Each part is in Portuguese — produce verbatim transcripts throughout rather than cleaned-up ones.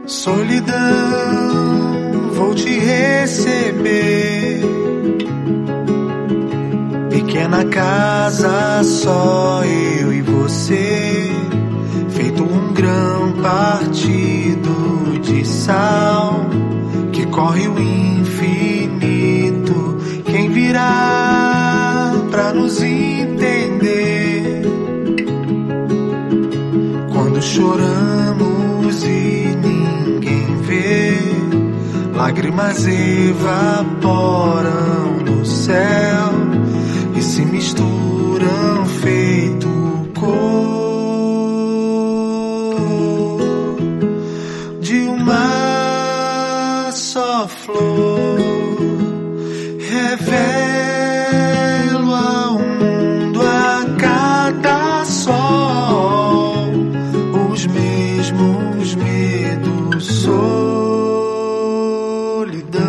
Solidão, vou te receber. Pequena casa, só eu e você, feito um grão partido de sal, que corre o infinito. Quem virá pra nos entender quando choramos e ninguém vê? Lágrimas evaporam no céu e se misturam feito cor de uma só flor. Revelo ao mundo a cada sol os mesmos medos, solidão.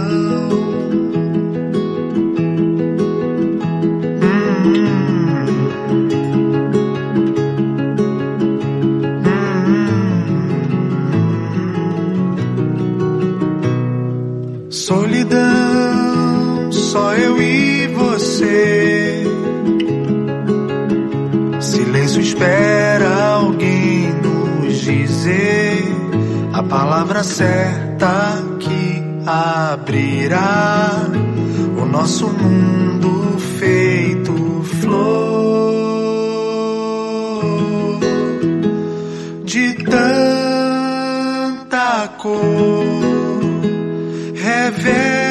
Solidão, só eu e você. Silêncio espera alguém nos dizer a palavra certa que abrirá o nosso mundo feito flor de tanta cor. Revela